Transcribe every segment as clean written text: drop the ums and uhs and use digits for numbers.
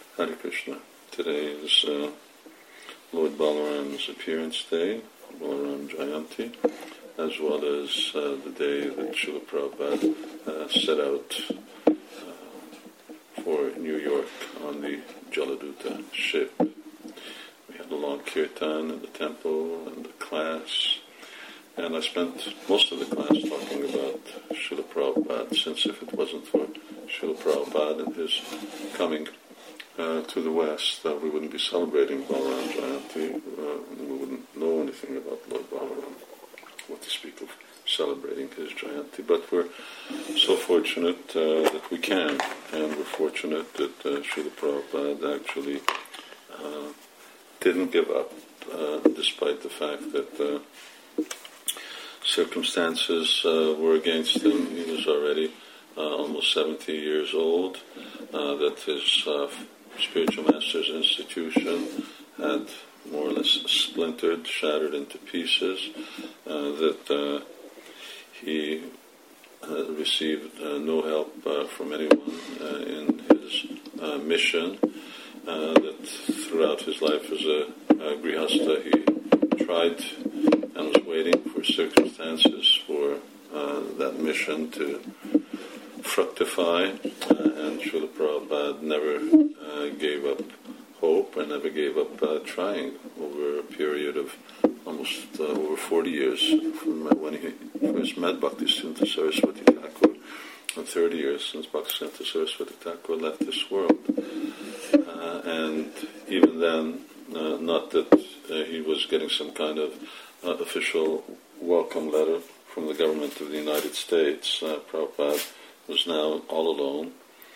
Hare Krishna. Today is Lord Balaram's appearance day, Balaram Jayanti, as well as the day that Srila Prabhupada set out for New York on the Jaladuta ship. We had a long kirtan in the temple and the class, and I spent most of the class talking about Srila Prabhupada, since if it wasn't for Srila Prabhupada and his coming to the West, we wouldn't be celebrating Balaram Jayanti, we wouldn't know anything about Lord Balaram, what to speak of celebrating his Jayanti. But we're so fortunate that we can, and we're fortunate that Srila Prabhupada actually didn't give up, despite the fact that circumstances were against him. He was already almost 70 years old, that his spiritual master's institution had more or less splintered, shattered into pieces, that he received no help from anyone in his mission, that throughout his life as a grihastha he tried and was waiting for circumstances for that mission to fructify, and Srila Prabhupada never gave up hope and never gave up trying over a period of almost over 40 years, from when he first met Bhaktisiddhanta Saraswati Thakur, and 30 years since Bhaktisiddhanta Saraswati Thakur left this world. And even then, not that he was getting some kind of official welcome letter from the government of the United States. Prabhupada was now all alone,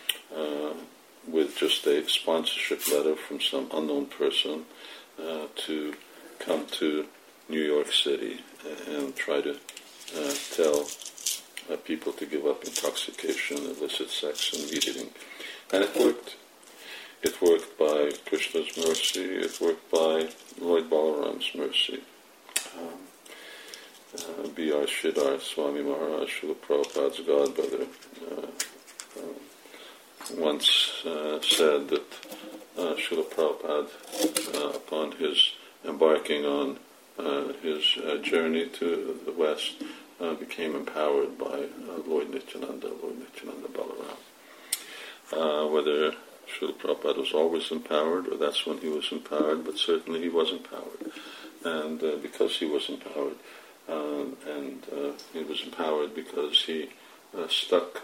with just a sponsorship letter from some unknown person to come to New York City and try to tell people to give up intoxication, illicit sex, and meat eating. And it worked. It worked by Krishna's mercy. It worked by Lord Balaram's mercy. B.R. Sridhar Swami Maharaj, Srila Prabhupada's godbrother, once said that Srila Prabhupada, upon his embarking on his journey to the West, became empowered by Lord Nityananda Balaram. Whether Srila Prabhupada was always empowered, or that's when he was empowered, but certainly he was empowered. And because he was empowered, he was empowered because he stuck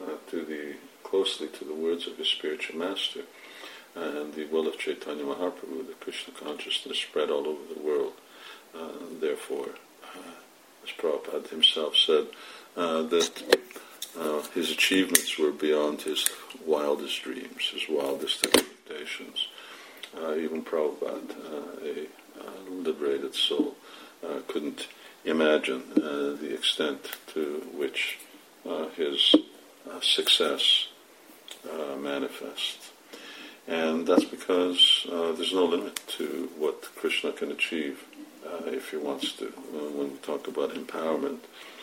closely to the words of his spiritual master, and the will of Chaitanya Mahaprabhu, the Krishna consciousness, spread all over the world. Therefore, as Prabhupada himself said, that his achievements were beyond his wildest dreams, his wildest expectations. Even Prabhupada, a liberated soul, couldn't imagine the extent to which his success manifests. And that's because there's no limit to what Krishna can achieve if he wants to. When we talk about empowerment,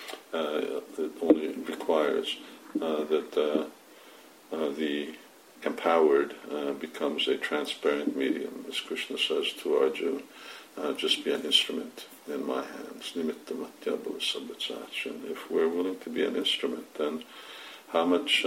it only requires that the empowered becomes a transparent medium. As Krishna says to Arjuna, just be an instrument in my hands. Nimitta matya bhava sabbatsachan. If we're willing to be an instrument, then how much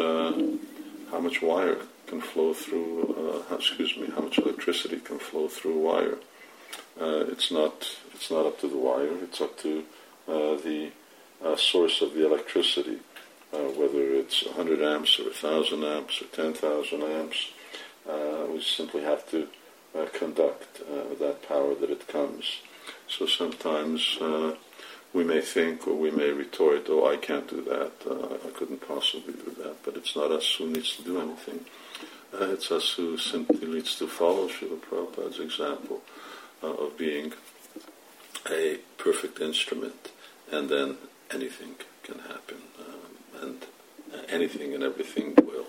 wire can flow through? How much electricity can flow through wire? It's not up to the wire. It's up to the source of the electricity, whether it's 100 amps or 1,000 amps or 10,000 amps. We simply have to conduct that power that it comes. So sometimes we may think, or we may retort, oh, I can't do that, I couldn't possibly do that. But it's not us who needs to do anything. It's us who simply needs to follow Srila Prabhupada's example of being a perfect instrument, and then anything can happen, and anything and everything will.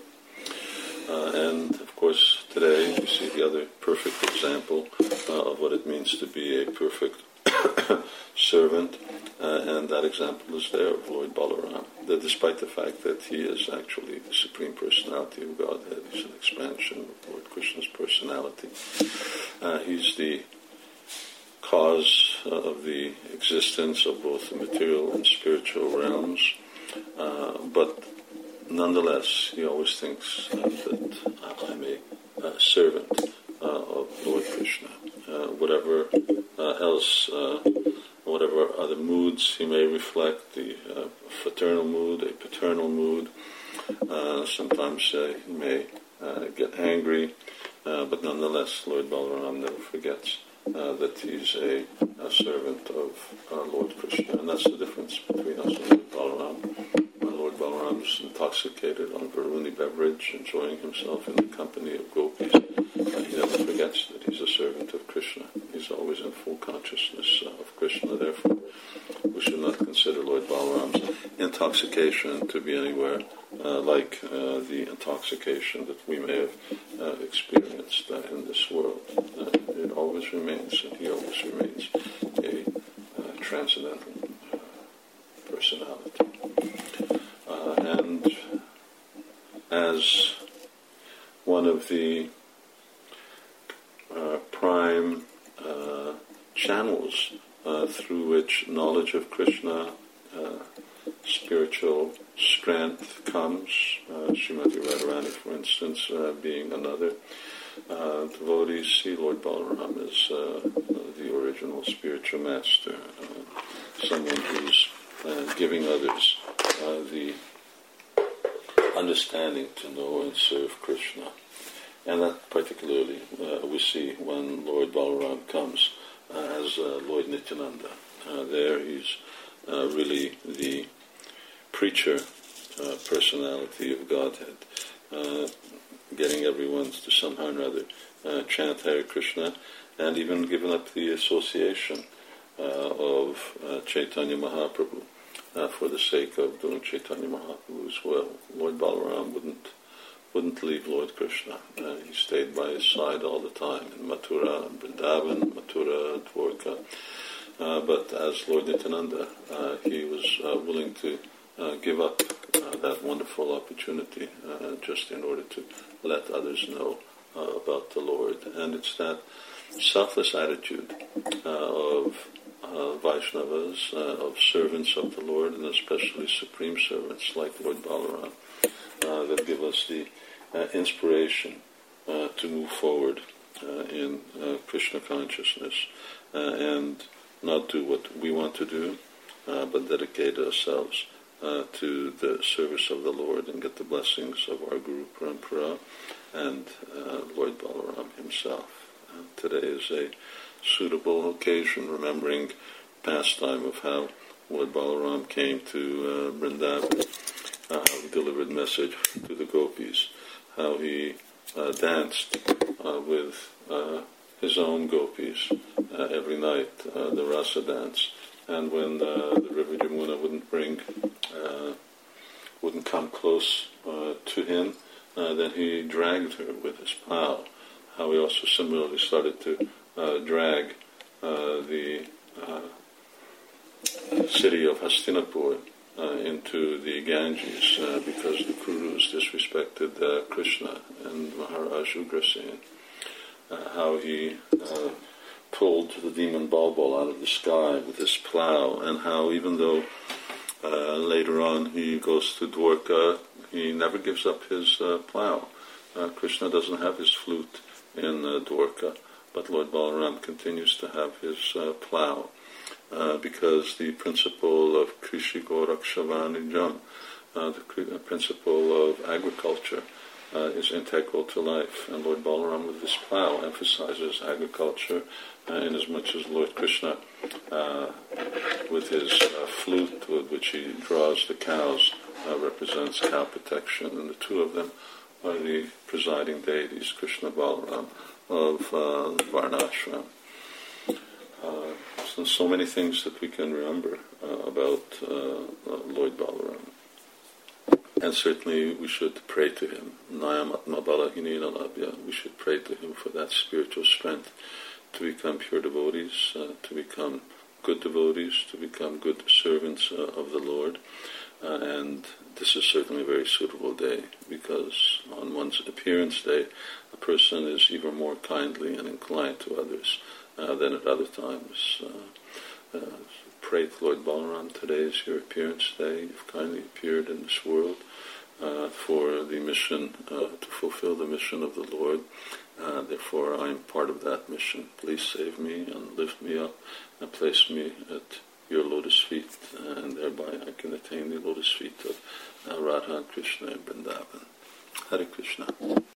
And of course, today we see the other perfect example of what it means to be a perfect servant, and that example is there of Lord Balaram. The despite the fact that he is actually the Supreme Personality of Godhead. He's an expansion of Lord Krishna's personality. He's the cause of the existence of both the material and spiritual realms, but nonetheless, he always thinks that I'm a servant of Lord Krishna. Whatever else, whatever other moods he may reflect, the fraternal mood, a paternal mood, sometimes he may get angry, but nonetheless, Lord Balaram never forgets that he's a servant of Lord Krishna, and that's the difference between us and Lord Balaram. When Lord Balaram is intoxicated on Varuni beverage, enjoying himself in the company of gopis, he never forgets that he's a servant of Krishna. He's always in full consciousness of Krishna. Therefore, we should not consider Lord Balaram's intoxication to be anywhere like the intoxication that we may have experienced in this world. It always remains, and he always remains, a transcendental personality. And as one of the prime channels through which knowledge of Krishna, spiritual strength comes, Srimati Radharani, for instance, being another, devotees see Lord Balaram as the original spiritual master, someone who's giving others the understanding to know and serve Krishna. And that particularly we see when Lord Balaram comes as Lord Nityananda. There he's really the preacher personality of Godhead, getting everyone to somehow or other chant Hare Krishna, and even given up the association of Chaitanya Mahaprabhu for the sake of doing Chaitanya Mahaprabhu's will. Lord Balaram wouldn't leave Lord Krishna. He stayed by his side all the time in Mathura, Vrindavan, Mathura, Dwarka. But as Lord Nityananda, he was willing to give up that wonderful opportunity just in order to let others know about the Lord. And it's that selfless attitude of Vaishnavas, of servants of the Lord, and especially supreme servants like Lord Balaram, that give us the inspiration to move forward in Krishna consciousness and not do what we want to do, but dedicate ourselves to the service of the Lord and get the blessings of our Guru Parampara and Lord Balaram himself. Today is a suitable occasion, remembering pastime of how Lord Balaram came to Vrindavan, delivered message to the gopis, how he danced with his own gopis every night, the rasa dance, and when the river Yamuna wouldn't come close to him, then he dragged her with his plow. How he also similarly started to drag the city of Hastinapur into the Ganges because the Kurus disrespected Krishna and Maharaj Ugrasen. How he pulled the demon Balbal out of the sky with his plow, and how even though later on he goes to Dwarka, he never gives up his plow. Krishna doesn't have his flute in Dwarka, but Lord Balaram continues to have his plow because the principle of Krishi Gorakshavanijam, the principle of agriculture, is integral to life, and Lord Balaram with his plow emphasizes agriculture, inasmuch as Lord Krishna with his flute with which he draws the cows represents cow protection, and the two of them are the presiding deities, Krishna Balaram of Varnashram. So many things that we can remember about Lord Balaram. And certainly we should pray to him. Nayamatma Balahinina Labhya. We should pray to him for that spiritual strength to become pure devotees, to become good devotees, to become good servants of the Lord, and this is certainly a very suitable day, because on one's appearance day, a person is even more kindly and inclined to others than at other times. Pray to Lord Balaram, today is your appearance day. You've kindly appeared in this world for the mission, to fulfill the mission of the Lord. Therefore, I am part of that mission. Please save me and lift me up and place me at your lotus feet, and thereby I can attain the lotus feet of Radha and Krishna in Vrindavan. Hare Krishna.